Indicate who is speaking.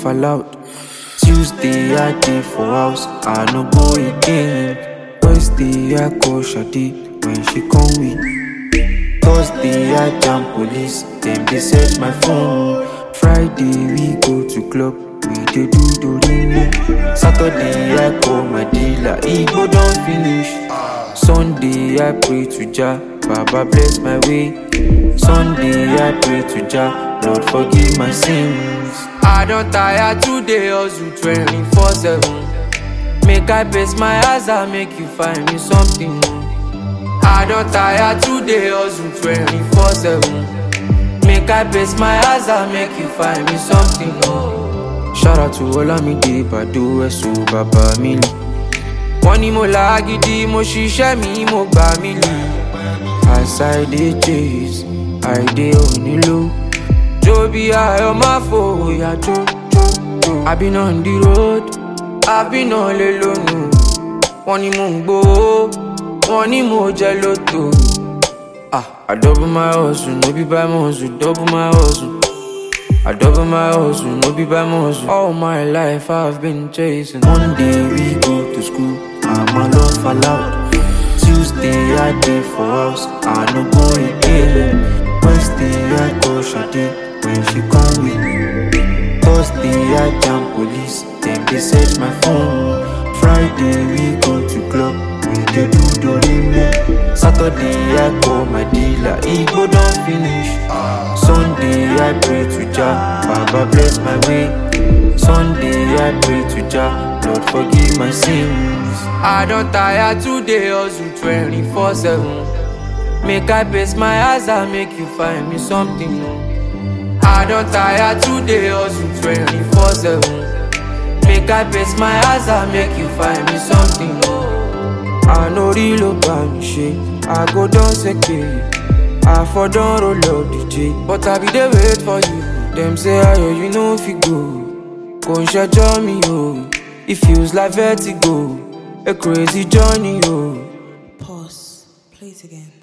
Speaker 1: fall out. Tuesday I dey for house, I no go again. Wednesday I call Shadi when she come with. Thursday I jam police, them they search my phone. Friday we go to club, we dey do dorime. Saturday I call my dealer, he go don finish. Sunday I pray to Jah, Baba bless my way. Sunday I pray to Jah, Lord forgive my sins. I don't tire today, hustle 24/7. Make I pace my eyes and make you find me something. I don't tire today, hustle 24/7. Make I pace my eyes and make you find me something. Shout out to Olamide Bado Eso Baba Mili. Wọ́n ní mo lágídí, mo ṣiṣẹ́ mi, mo gbà mí lì. As I dey chase, I dey onílò. Jó bí ayọ̀ máa fòyà jó. I been on the road, I been all alone. Wọ́n ní mo ń gbowó, wọ́n ní mo jẹ lóto. I double my hustle, no be by my hustle, double my hustle. I double my hustle, no be by my hustle. All my life I've been chasing. Monday we go to school, I'm alone fall out. Tuesday I dey for house, I no go again. Wednesday I call Shadi when she come with. Thursday I jam police, them they search my phone. Friday we go to club, we dey do dorime. Saturday I call my dealer, he go don finish. Sunday I pray to Jah, Baba bless my way. Sunday I pray to Jah, Lord forgive my sins. I don't tire today, hustle 24/7. Make I pace my eyes and make you find me something. I don't tire today, hustle 24/7. Make I pace my eyes and make you find me something. I know real about me shit, I go down second. I for don roll up DJ, but I be there wait for you. Them say ayo you know if you go, go and share me oh. It feels like vertigo, a crazy journey oh.
Speaker 2: Pause, play it again.